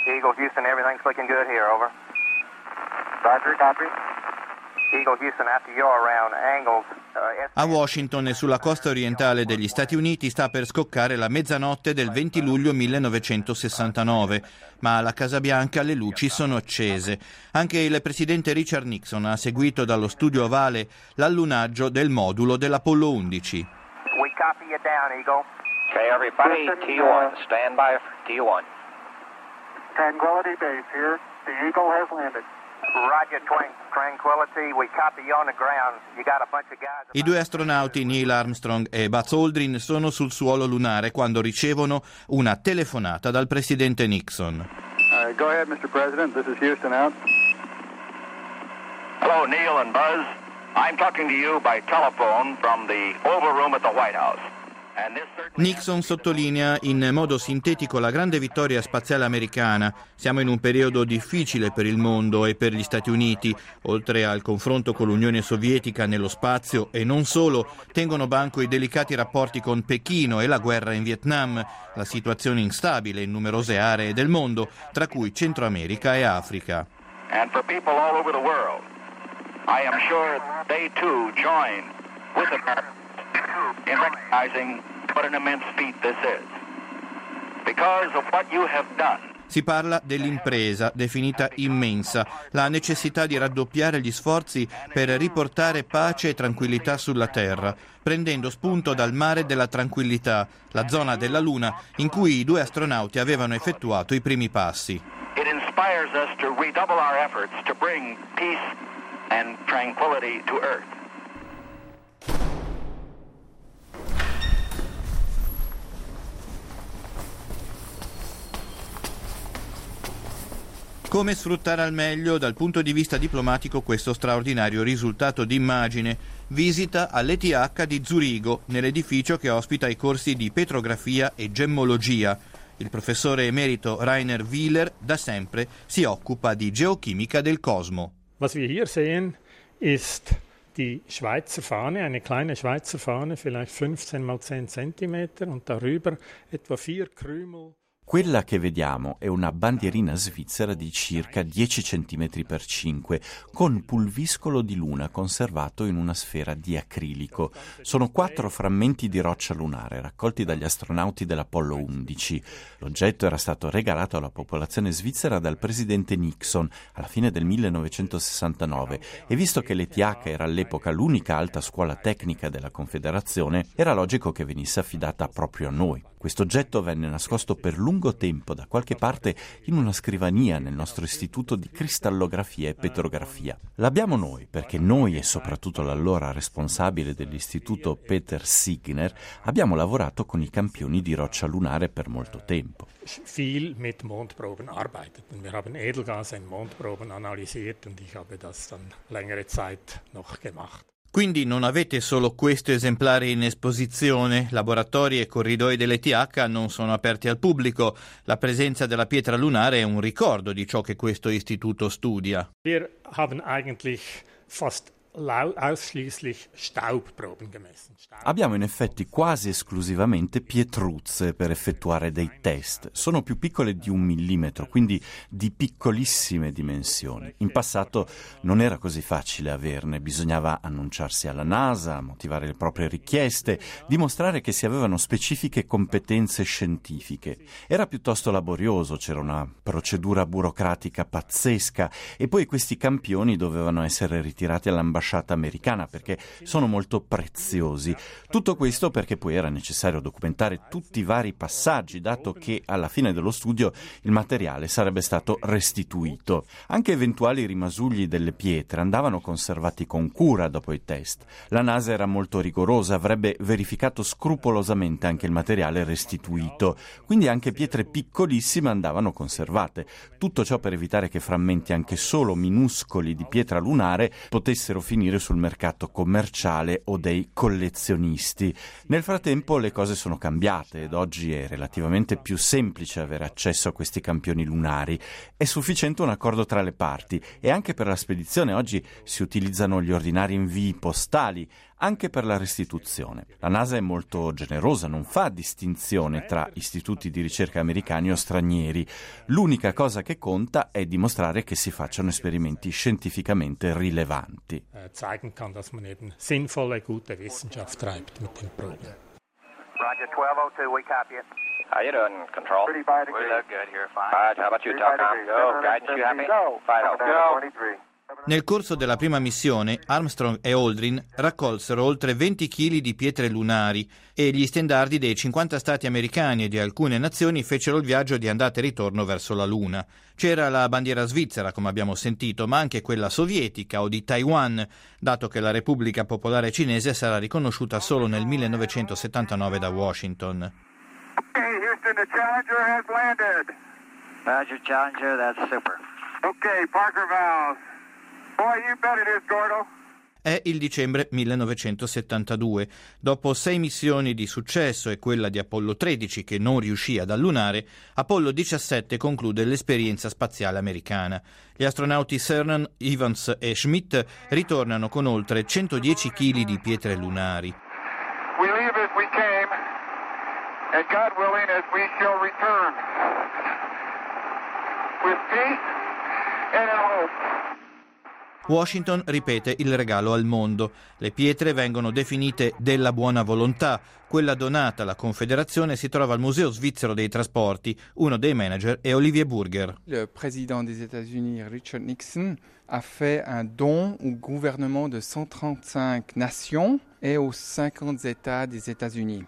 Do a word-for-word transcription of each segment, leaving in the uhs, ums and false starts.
Eagle Houston, everything's looking good here, over. Roger, copy. Eagle Houston, after you're around angles. Uh, A Washington e sulla costa orientale degli Stati Uniti sta per scoccare la mezzanotte del venti luglio millenovecentosessantanove, ma alla Casa Bianca le luci sono accese. Anche il presidente Richard Nixon ha seguito dallo studio ovale l'allunaggio del modulo dell'Apollo undici. We copy you down, Eagle. Okay, everybody, T one, stand by for T one. Tranquility Base here. The Eagle has landed. Roger, Twin. Tranquility, we copy you on the ground. You got a bunch of guys. I due astronauti Neil Armstrong e Buzz Aldrin sono sul suolo lunare quando ricevono una telefonata dal presidente Nixon. Uh, go ahead, Mister President. This is Houston out. Hello, Neil and Buzz. I'm talking to you by telephone from the Oval Room at the White House. And this certainly... Nixon sottolinea in modo sintetico la grande vittoria spaziale americana. Siamo in un periodo difficile per il mondo e per gli Stati Uniti. Oltre al confronto con l'Unione Sovietica nello spazio e non solo, tengono banco i delicati rapporti con Pechino e la guerra in Vietnam, la situazione instabile in numerose aree del mondo, tra cui Centro America e Africa. And for people all over the world, I am sure they too join with America in recognizing what an immense feat this is. Because of what you have done. Si parla dell'impresa, definita immensa, la necessità di raddoppiare gli sforzi per riportare pace e tranquillità sulla Terra, prendendo spunto dal mare della tranquillità, la zona della Luna in cui i due astronauti avevano effettuato i primi passi. It inspires us to redouble our efforts to bring peace and tranquility to Earth. Come sfruttare al meglio dal punto di vista diplomatico questo straordinario risultato d'immagine? Visita all'E T H di Zurigo, nell'edificio che ospita i corsi di petrografia e gemmologia. Il professore emerito Rainer Wieler da sempre si occupa di geochimica del cosmo. Was wir hier sehen ist die Schweizer Fahne, eine kleine Schweizer Fahne, vielleicht fünfzehn mal zehn Zentimeter und darüber etwa vier Krümel. Quella che vediamo è una bandierina svizzera di circa dieci centimetri per cinque, con pulviscolo di luna conservato in una sfera di acrilico. Sono quattro frammenti di roccia lunare raccolti dagli astronauti dell'Apollo undici. L'oggetto era stato regalato alla popolazione svizzera dal presidente Nixon alla fine del millenovecentosessantanove e visto che l'E T H era all'epoca l'unica alta scuola tecnica della Confederazione, era logico che venisse affidata proprio a noi. Questo oggetto venne nascosto per lungo tempo da qualche parte in una scrivania nel nostro istituto di cristallografia e petrografia. L'abbiamo noi perché noi e soprattutto l'allora responsabile dell'istituto Peter Signer abbiamo lavorato con i campioni di roccia lunare per molto tempo. Viel mit Mondproben arbeitet. Wir haben Edelgas in Mondproben analysiert und ich habe das dann längere Zeit noch gemacht. Quindi non avete solo questo esemplare in esposizione, laboratori e corridoi dell'E T H non sono aperti al pubblico, la presenza della pietra lunare è un ricordo di ciò che questo istituto studia. Wir haben eigentlich fast ausschließlich Staubproben gemessen. Abbiamo in effetti quasi esclusivamente pietruzze per effettuare dei test. Sono più piccole di un millimetro, quindi di piccolissime dimensioni. In passato non era così facile averne, bisognava annunciarsi alla NASA, motivare le proprie richieste, dimostrare che si avevano specifiche competenze scientifiche. Era piuttosto laborioso, c'era una procedura burocratica pazzesca e poi questi campioni dovevano essere ritirati all'ambasciata americana perché sono molto preziosi. Tutto questo perché poi era necessario documentare tutti i vari passaggi, dato che alla fine dello studio il materiale sarebbe stato restituito. Anche eventuali rimasugli delle pietre andavano conservati con cura dopo i test. La NASA era molto rigorosa, avrebbe verificato scrupolosamente anche il materiale restituito, quindi anche pietre piccolissime andavano conservate. Tutto ciò per evitare che frammenti anche solo minuscoli di pietra lunare potessero finire sul mercato commerciale o dei collezionisti. Nel frattempo le cose sono cambiate ed oggi è relativamente più semplice avere accesso a questi campioni lunari. È sufficiente un accordo tra le parti e anche per la spedizione oggi si utilizzano gli ordinari invii postali, anche per la restituzione. La NASA è molto generosa, non fa distinzione tra istituti di ricerca americani o stranieri. L'unica cosa che conta è dimostrare che si facciano esperimenti scientificamente rilevanti. Zeigen kann, dass man eben sinnvolle, gute Wissenschaft treibt mit den Proben. Roger, twelve oh two, we copy it. How you doing, Control? thirty-five We degrees. look good here, fine. All right, how about you, Telcom? Go. Guidance, you happy? Five oh. Go. twenty-three. Nel corso della prima missione, Armstrong e Aldrin raccolsero oltre venti chili di pietre lunari e gli stendardi dei cinquanta stati americani e di alcune nazioni fecero il viaggio di andata e ritorno verso la Luna. C'era la bandiera svizzera, come abbiamo sentito, ma anche quella sovietica o di Taiwan, dato che la Repubblica Popolare Cinese sarà riconosciuta solo nel millenovecentosettantanove da Washington. Hey, Houston, the Challenger has landed. Roger, Challenger, that's super. Okay, Parker valves. Boy, you bet it is, Gordo. È il dicembre millenovecentosettantadue. Dopo sei missioni di successo e quella di Apollo tredici che non riuscì ad allunare, Apollo diciassette conclude l'esperienza spaziale americana. Gli astronauti Cernan, Evans e Schmidt ritornano con oltre centodieci chili di pietre lunari. We leave as we came, and God willing, as we shall return. With peace and in hope. Washington ripete il regalo al mondo. Le pietre vengono definite della buona volontà. Quella donata alla Confederazione si trova al Museo Svizzero dei Trasporti. Uno dei manager è Olivier Burger. Le président des États-Unis, Richard Nixon, a fait un don au gouvernement de cent trente-cinq nations et aux cinquante États des États-Unis.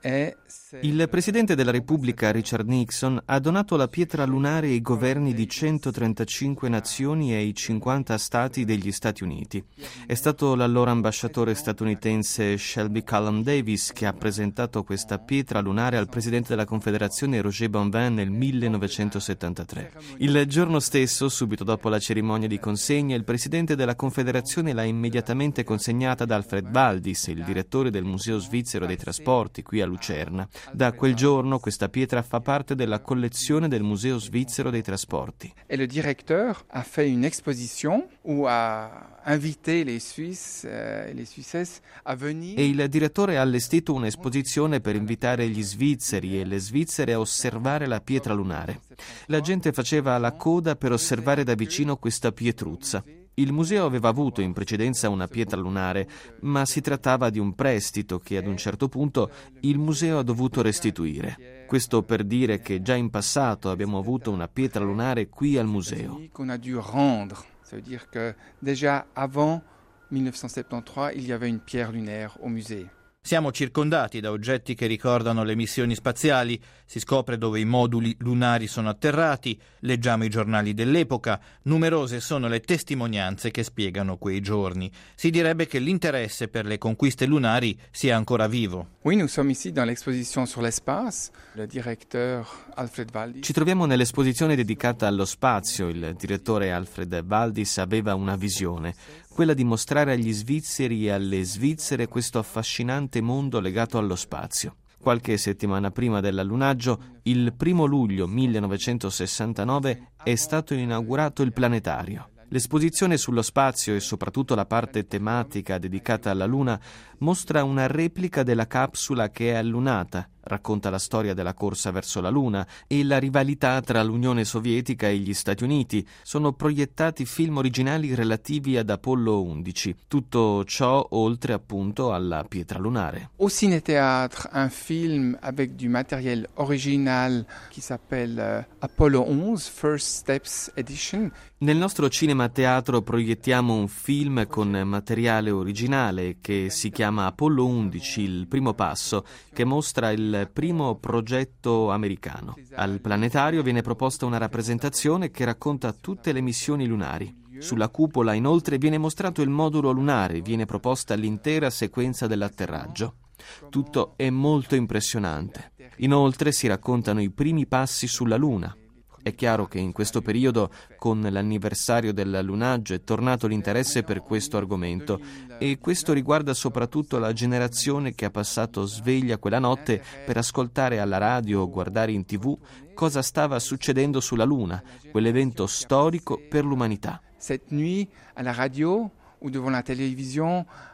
Il presidente della Repubblica Richard Nixon ha donato la pietra lunare ai governi di centotrentacinque nazioni e ai cinquanta stati degli Stati Uniti. È stato l'allora ambasciatore statunitense Shelby Callum Davis che ha presentato questa pietra lunare al presidente della Confederazione Roger Bonvin nel millenovecentosettantatré. Il giorno stesso, subito dopo la cerimonia di consegna, il presidente della Confederazione l'ha immediatamente consegnata ad Alfred Valdis, il direttore del Museo Svizzero dei Trasporti qui a Lucerna. Da quel giorno questa pietra fa parte della collezione del Museo Svizzero dei Trasporti. E il direttore ha fait une exposition où a invité les Suisses et les Suissesses a venir. E il direttore ha allestito un'esposizione per invitare gli svizzeri e le svizzere a osservare la pietra lunare. La gente faceva la coda per osservare da vicino questa pietruzza. Il museo aveva avuto in precedenza una pietra lunare, ma si trattava di un prestito che ad un certo punto il museo ha dovuto restituire. Questo per dire che già in passato abbiamo avuto una pietra lunare qui al museo. Qu'on a dû rendre. Ça veut dire que déjà avant millenovecentosettantatré il y avait une pierre lunaire au musée. Siamo circondati da oggetti che ricordano le missioni spaziali, si scopre dove i moduli lunari sono atterrati, leggiamo i giornali dell'epoca, numerose sono le testimonianze che spiegano quei giorni. Si direbbe che l'interesse per le conquiste lunari sia ancora vivo. Oui, nous sommes ici dans l'exposition sur l'espace. Le directeur Alfred Valdis. Ci troviamo nell'esposizione dedicata allo spazio. Il direttore Alfred Valdis aveva una visione, quella di mostrare agli svizzeri e alle svizzere questo affascinante mondo legato allo spazio. Qualche settimana prima dell'allunaggio, il primo luglio millenovecentosessantanove, è stato inaugurato il planetario. L'esposizione sullo spazio e soprattutto la parte tematica dedicata alla Luna mostra una replica della capsula che è allunata, racconta la storia della corsa verso la Luna e la rivalità tra l'Unione Sovietica e gli Stati Uniti. Sono proiettati film originali relativi ad Apollo undici. Tutto ciò oltre appunto alla pietra lunare. Au Ciné-Théâtre, un film avec du matériel original qui s'appelle Apollo onze, First Steps Edition. Nel nostro cinema teatro proiettiamo un film con materiale originale che si chiama Apollo undici, il primo passo, che mostra il primo progetto americano. Al planetario viene proposta una rappresentazione che racconta tutte le missioni lunari. Sulla cupola inoltre viene mostrato il modulo lunare, viene proposta l'intera sequenza dell'atterraggio. Tutto è molto impressionante. Inoltre si raccontano i primi passi sulla Luna. È chiaro che in questo periodo, con l'anniversario dell'allunaggio, è tornato l'interesse per questo argomento e questo riguarda soprattutto la generazione che ha passato sveglia quella notte per ascoltare alla radio o guardare in tv cosa stava succedendo sulla Luna, quell'evento storico per l'umanità. Cette nuit, à la radio ou devant la télévision,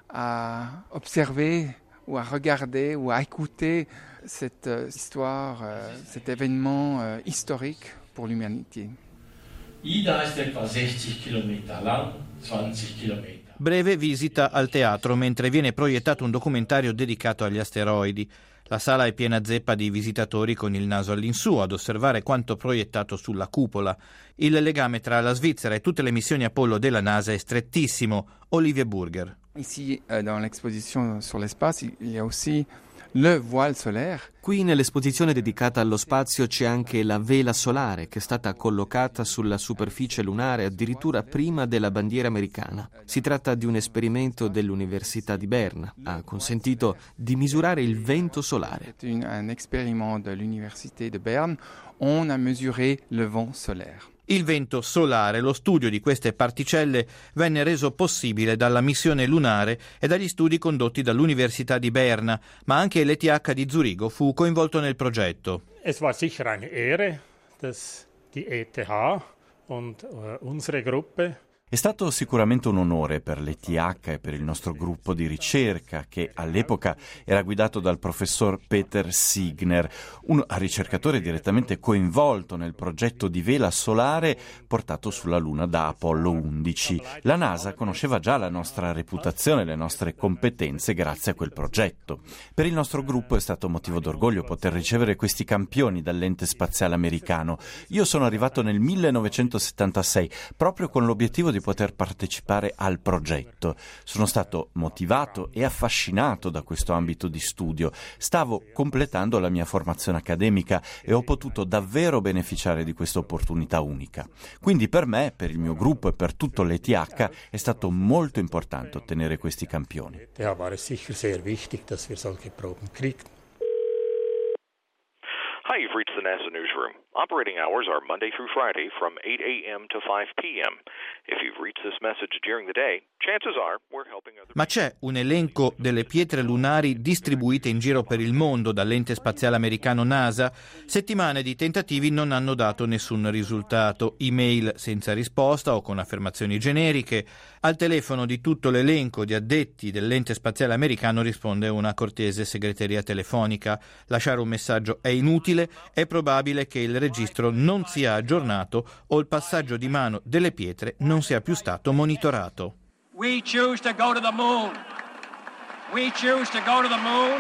à observer ou à regarder ou à écouter cette euh, histoire, euh, cet événement euh, historique pour l'humanité. Ida ist etwa sechzig Kilometer lang, zwanzig Kilometer. Breve visita al teatro mentre viene proiettato un documentario dedicato agli asteroidi. La sala è piena zeppa di visitatori con il naso all'insù ad osservare quanto proiettato sulla cupola. Il legame tra la Svizzera e tutte le missioni Apollo della NASA è strettissimo. Olivier Burger. Ici, euh, dans l'exposition sur l'espace, il y a aussi le voile solaire. Qui nell'esposizione dedicata allo spazio c'è anche la vela solare che è stata collocata sulla superficie lunare addirittura prima della bandiera americana. Si tratta di un esperimento dell'Università di Berna. Ha consentito di misurare il vento solare. C'est un expériment de l'Université de Berne. On a mesuré le vent solaire. Il vento solare, lo studio di queste particelle, venne reso possibile dalla missione lunare e dagli studi condotti dall'Università di Berna, ma anche l'E T H di Zurigo fu coinvolto nel progetto. Es war sicher eine Ehre, dass die E T H und uh, unsere Gruppe. È stato sicuramente un onore per l'E T H e per il nostro gruppo di ricerca che all'epoca era guidato dal professor Peter Signer, un ricercatore direttamente coinvolto nel progetto di vela solare portato sulla Luna da Apollo undici. La NASA conosceva già la nostra reputazione, le nostre competenze grazie a quel progetto. Per il nostro gruppo è stato motivo d'orgoglio poter ricevere questi campioni dall'ente spaziale americano. Io sono arrivato nel millenovecentosettantasei proprio con l'obiettivo di poter partecipare al progetto. Sono stato motivato e affascinato da questo ambito di studio. Stavo completando la mia formazione accademica e ho potuto davvero beneficiare di questa opportunità unica. Quindi per me, per il mio gruppo e per tutto l'E T H è stato molto importante ottenere questi campioni. Ja, war es sicher sehr wichtig, dass wir solche Proben kriegten. Hi, you've reached the NASA newsroom. Operating hours are Monday through Friday from eight a.m. to five p.m. If you've reached this message during the day, chances are we're helping other... Ma c'è un elenco delle pietre lunari distribuite in giro per il mondo dall'ente spaziale americano NASA. Settimane di tentativi non hanno dato nessun risultato. Email senza risposta o con affermazioni generiche. Al telefono di tutto l'elenco di addetti dell'ente spaziale americano risponde una cortese segreteria telefonica. Lasciare un messaggio è inutile, è probabile che il registro non sia aggiornato o il passaggio di mano delle pietre non sia più stato monitorato. We choose to go to the moon. We choose to go to the moon.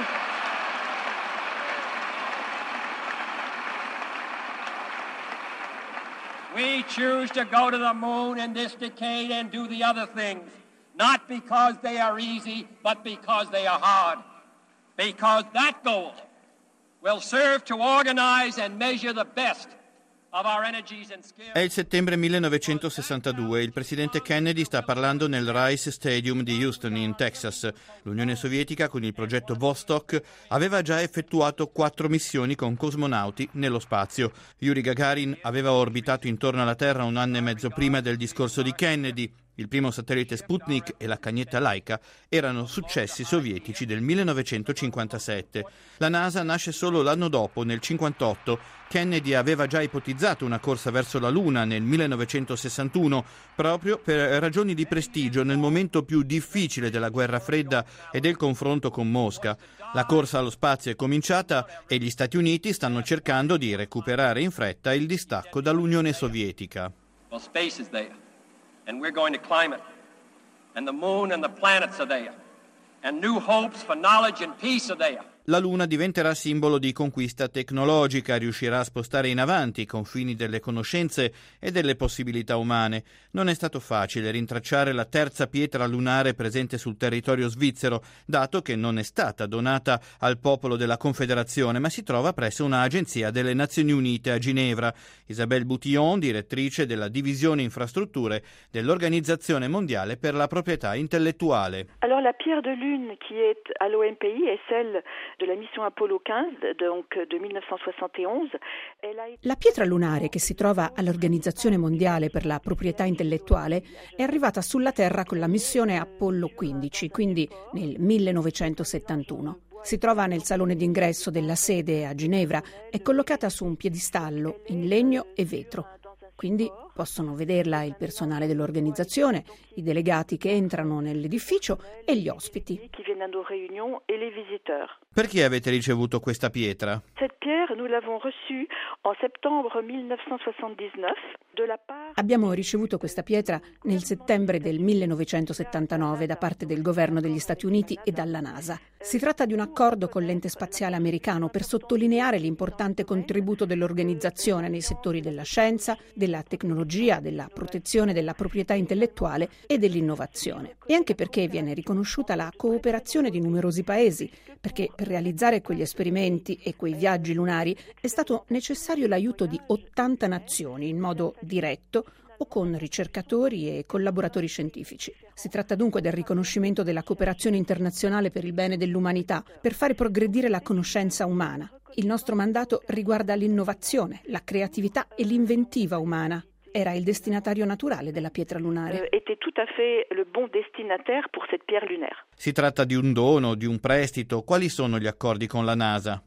We choose to go to the moon in this decade and do the other things, not because they are easy, but because they are hard. Because that goal will serve to organize and measure the best of our energies and skills. È il settembre millenovecentosessantadue. Il presidente Kennedy sta parlando nel Rice Stadium di Houston, in Texas. L'Unione Sovietica, con il progetto Vostok, aveva già effettuato quattro missioni con cosmonauti nello spazio. Yuri Gagarin aveva orbitato intorno alla Terra un anno e mezzo prima del discorso di Kennedy. Il primo satellite Sputnik e la cagnetta Laika erano successi sovietici del millenovecentocinquantasette. La NASA nasce solo l'anno dopo, nel cinquantotto. Kennedy aveva già ipotizzato una corsa verso la Luna nel millenovecentosessantuno, proprio per ragioni di prestigio nel momento più difficile della guerra fredda e del confronto con Mosca. La corsa allo spazio è cominciata e gli Stati Uniti stanno cercando di recuperare in fretta il distacco dall'Unione Sovietica. Well, space is there. And we're going to climb it. And the moon and the planets are there. And new hopes for knowledge and peace are there. La Luna diventerà simbolo di conquista tecnologica, riuscirà a spostare in avanti i confini delle conoscenze e delle possibilità umane. Non è stato facile rintracciare la terza pietra lunare presente sul territorio svizzero, dato che non è stata donata al popolo della Confederazione, ma si trova presso un'agenzia delle Nazioni Unite a Ginevra. Isabelle Boutillon, direttrice della divisione infrastrutture dell'Organizzazione Mondiale per la Proprietà Intellettuale. Alors la pierre de lune qui est à l'O M P I est celle de la mission Apollo quinze, donc de millenovecentosoixante et onze. La pietra lunare che si trova all'Organizzazione Mondiale per la Proprietà Intellettuale è arrivata sulla Terra con la missione Apollo quindici, quindi nel millenovecentosettantuno. Si trova nel salone d'ingresso della sede a Ginevra, è collocata su un piedistallo in legno e vetro. Quindi Possono vederla il personale dell'organizzazione, i delegati che entrano nell'edificio e gli ospiti. Perché avete ricevuto questa pietra? Abbiamo ricevuto questa pietra nel settembre del millenovecentosettantanove da parte del governo degli Stati Uniti e dalla NASA. Si tratta di un accordo con l'ente spaziale americano per sottolineare l'importante contributo dell'organizzazione nei settori della scienza, della tecnologia, della protezione della proprietà intellettuale e dell'innovazione. E anche perché viene riconosciuta la cooperazione di numerosi paesi, perché per realizzare quegli esperimenti e quei viaggi lunari è stato necessario l'aiuto di ottanta nazioni in modo diretto o con ricercatori e collaboratori scientifici. Si tratta dunque del riconoscimento della cooperazione internazionale per il bene dell'umanità, per fare progredire la conoscenza umana. Il nostro mandato riguarda l'innovazione, la creatività e l'inventiva umana. Era il destinatario naturale della pietra lunare. Si tratta di un dono, di un prestito? Quali sono gli accordi con la NASA?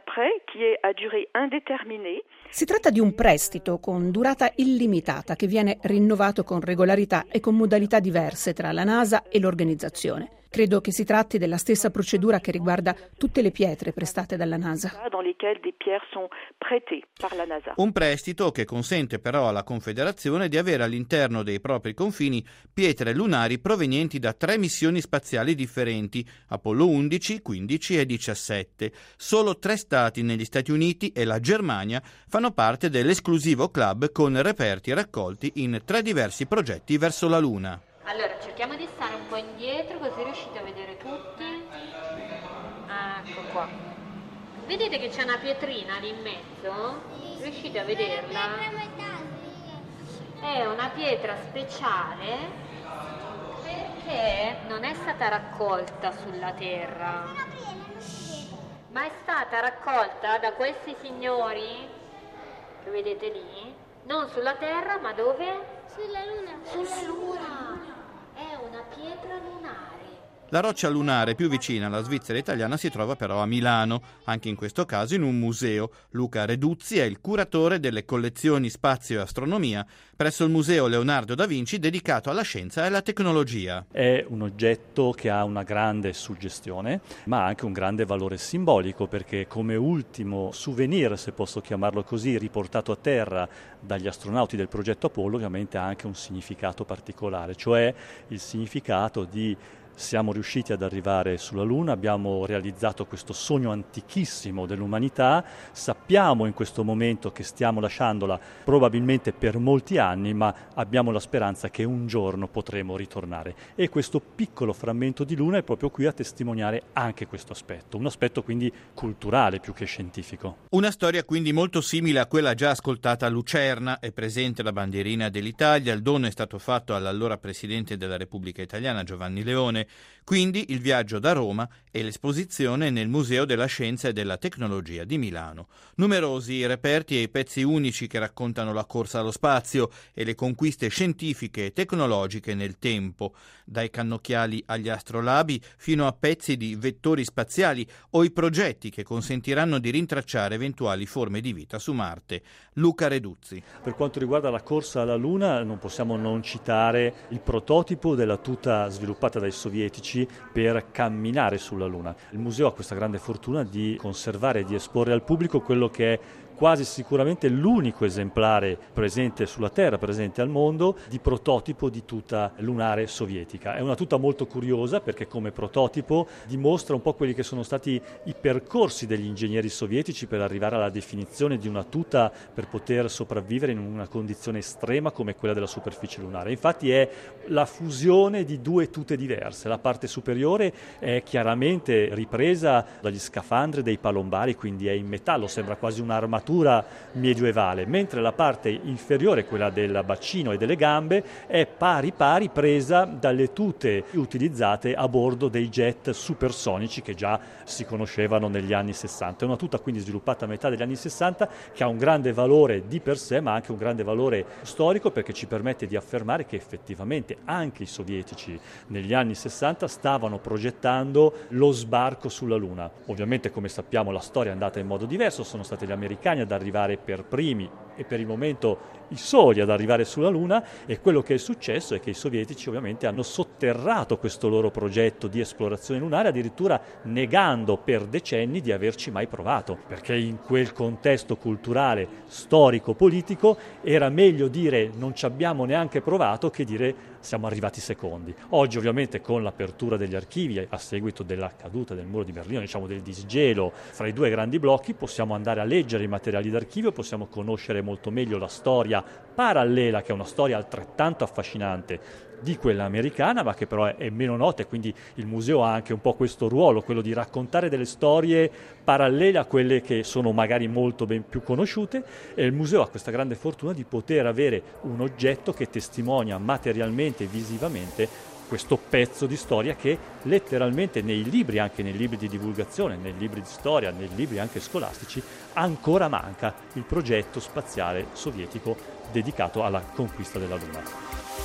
Si tratta di un prestito con durata illimitata che viene rinnovato con regolarità e con modalità diverse tra la NASA e l'organizzazione. Credo che si tratti della stessa procedura che riguarda tutte le pietre prestate dalla NASA. Un prestito che consente però alla Confederazione di avere all'interno dei propri confini pietre lunari provenienti da tre missioni spaziali differenti, Apollo undici, quindici e diciassette. Solo tre stati negli Stati Uniti e la Germania fanno parte dell'esclusivo club con reperti raccolti in tre diversi progetti verso la Luna. Allora, cerchiamo di stare un po' indietro così riuscite a vedere tutti. Ecco qua. Vedete che c'è una pietrina lì in mezzo? Riuscite a vederla? È una pietra speciale perché non è stata raccolta sulla Terra, ma è stata raccolta da questi signori che vedete lì, non sulla Terra, ma dove? Sulla Luna. Sulla Luna. È una pietra lunare. La roccia lunare più vicina alla Svizzera italiana si trova però a Milano, anche in questo caso in un museo. Luca Reduzzi è il curatore delle collezioni Spazio e Astronomia presso il Museo Leonardo da Vinci dedicato alla scienza e alla tecnologia. È un oggetto che ha una grande suggestione, ma anche un grande valore simbolico, perché come ultimo souvenir, se posso chiamarlo così, riportato a terra dagli astronauti del progetto Apollo, ovviamente ha anche un significato particolare, cioè il significato di siamo riusciti ad arrivare sulla Luna, abbiamo realizzato questo sogno antichissimo dell'umanità, sappiamo in questo momento che stiamo lasciandola probabilmente per molti anni, ma abbiamo la speranza che un giorno potremo ritornare. E questo piccolo frammento di Luna è proprio qui a testimoniare anche questo aspetto, un aspetto quindi culturale più che scientifico. Una storia quindi molto simile a quella già ascoltata a Lucerna. È presente la bandierina dell'Italia, il dono è stato fatto all'allora Presidente della Repubblica Italiana Giovanni Leone. Quindi il viaggio da Roma e l'esposizione nel Museo della Scienza e della Tecnologia di Milano. Numerosi i reperti e i pezzi unici che raccontano la corsa allo spazio e le conquiste scientifiche e tecnologiche nel tempo, dai cannocchiali agli astrolabi fino a pezzi di vettori spaziali o i progetti che consentiranno di rintracciare eventuali forme di vita su Marte. Luca Reduzzi. Per quanto riguarda la corsa alla Luna, non possiamo non citare il prototipo della tuta sviluppata dai sovietici per camminare sulla Luna. Il museo ha questa grande fortuna di conservare e di esporre al pubblico quello che è quasi sicuramente l'unico esemplare presente sulla Terra, presente al mondo, di prototipo di tuta lunare sovietica. È una tuta molto curiosa perché come prototipo dimostra un po' quelli che sono stati i percorsi degli ingegneri sovietici per arrivare alla definizione di una tuta per poter sopravvivere in una condizione estrema come quella della superficie lunare. Infatti è la fusione di due tute diverse. La parte superiore è chiaramente ripresa dagli scafandri dei palombari, quindi è in metallo, sembra quasi un'armatura medievale, mentre la parte inferiore, quella del bacino e delle gambe, è pari pari presa dalle tute utilizzate a bordo dei jet supersonici che già si conoscevano negli anni sessanta. È una tuta quindi sviluppata a metà degli anni sessanta che ha un grande valore di per sé, ma anche un grande valore storico, perché ci permette di affermare che effettivamente anche i sovietici negli anni sessanta stavano progettando lo sbarco sulla Luna. Ovviamente, come sappiamo, la storia è andata in modo diverso, sono stati gli americani ad arrivare per primi e per il momento i soli ad arrivare sulla Luna, e quello che è successo è che i sovietici ovviamente hanno sotterrato questo loro progetto di esplorazione lunare, addirittura negando per decenni di averci mai provato, perché in quel contesto culturale, storico, politico era meglio dire non ci abbiamo neanche provato che dire siamo arrivati secondi. Oggi ovviamente con l'apertura degli archivi a seguito della caduta del muro di Berlino, diciamo del disgelo fra i due grandi blocchi, possiamo andare a leggere i materiali d'archivio, possiamo conoscere molto meglio la storia parallela, che è una storia altrettanto affascinante di quella americana, ma che però è, è meno nota, e quindi il museo ha anche un po' questo ruolo, quello di raccontare delle storie parallele a quelle che sono magari molto ben più conosciute, e il museo ha questa grande fortuna di poter avere un oggetto che testimonia materialmente e visivamente questo pezzo di storia che letteralmente nei libri, anche nei libri di divulgazione, nei libri di storia, nei libri anche scolastici, ancora manca: il progetto spaziale sovietico dedicato alla conquista della Luna.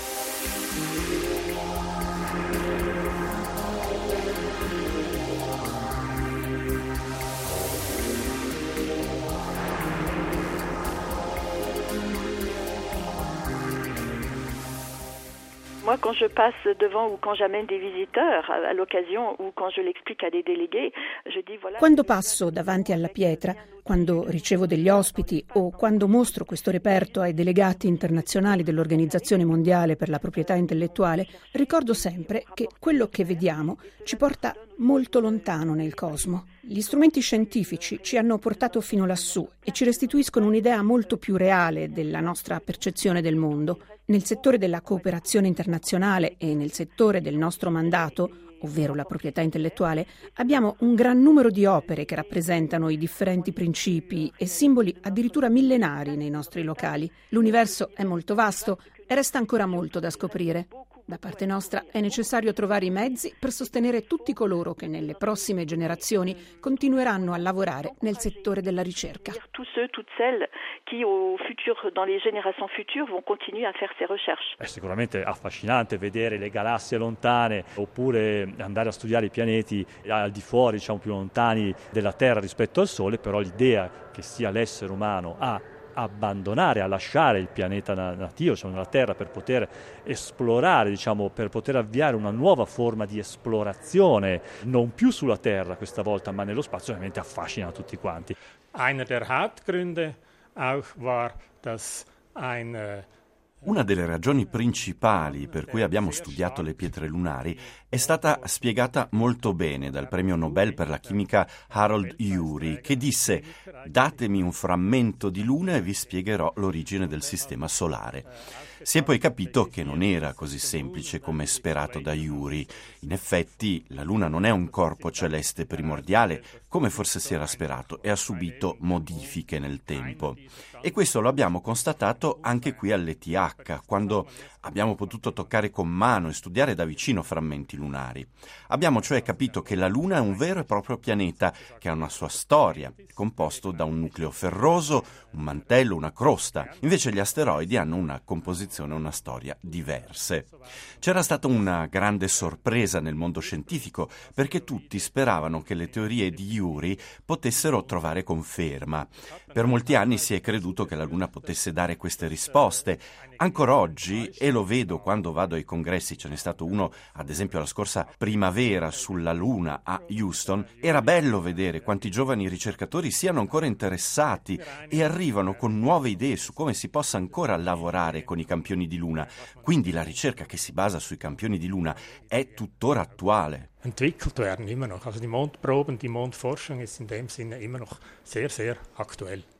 Moi, quand je passe devant ou quand j'amène des visiteurs à l'occasion ou quand je l'explique à des délégués, je dis voilà. Quando passo davanti alla pietra, quando ricevo degli ospiti o quando mostro questo reperto ai delegati internazionali dell'Organizzazione Mondiale per la Proprietà Intellettuale, ricordo sempre che quello che vediamo ci porta molto lontano nel cosmo. Gli strumenti scientifici ci hanno portato fino lassù e ci restituiscono un'idea molto più reale della nostra percezione del mondo. Nel settore della cooperazione internazionale e nel settore del nostro mandato, ovvero la proprietà intellettuale, abbiamo un gran numero di opere che rappresentano i differenti principi e simboli addirittura millenari nei nostri locali. L'universo è molto vasto e resta ancora molto da scoprire. Da parte nostra è necessario trovare i mezzi per sostenere tutti coloro che nelle prossime generazioni continueranno a lavorare nel settore della ricerca. Tous ceux, toutes celles qui au futur, dans les générations futures, vont continuer à faire ces recherches. È sicuramente affascinante vedere le galassie lontane, oppure andare a studiare i pianeti al di fuori, diciamo più lontani della Terra rispetto al Sole, però l'idea che sia l'essere umano a abbandonare, a lasciare il pianeta nativo, cioè la Terra, per poter esplorare, diciamo, per poter avviare una nuova forma di esplorazione, non più sulla Terra questa volta, ma nello spazio, ovviamente affascina tutti quanti. Einer der Hauptgründe auch war, dass ein Una delle ragioni principali per cui abbiamo studiato le pietre lunari è stata spiegata molto bene dal premio Nobel per la chimica Harold Urey, che disse: «Datemi un frammento di luna e vi spiegherò l'origine del sistema solare». Si è poi capito che non era così semplice come sperato da Urey. In effetti la Luna non è un corpo celeste primordiale, come forse si era sperato, e ha subito modifiche nel tempo. E questo lo abbiamo constatato anche qui all'E T H, quando abbiamo potuto toccare con mano e studiare da vicino frammenti lunari. Abbiamo cioè capito che la Luna è un vero e proprio pianeta che ha una sua storia, composto da un nucleo ferroso, un mantello, una crosta. Invece gli asteroidi hanno una composizione e una storia diverse. C'era stata una grande sorpresa nel mondo scientifico, perché tutti speravano che le teorie di Urey potessero trovare conferma. Per molti anni si è creduto che la Luna potesse dare queste risposte. Ancora oggi, e lo vedo quando vado ai congressi, ce n'è stato uno ad esempio la scorsa primavera sulla Luna a Houston, era bello vedere quanti giovani ricercatori siano ancora interessati e arrivano con nuove idee su come si possa ancora lavorare con i campioni di Luna. Quindi la ricerca che si basa sui campioni di Luna è tuttora attuale. Entwickelt werden immer noch. Also die Mondproben, die Mondforschung ist in dem Sinne immer noch sehr, sehr aktuell.